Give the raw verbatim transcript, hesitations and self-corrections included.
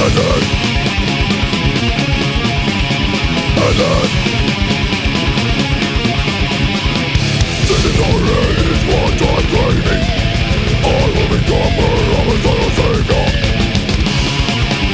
This is already what I'm claiming. I will become a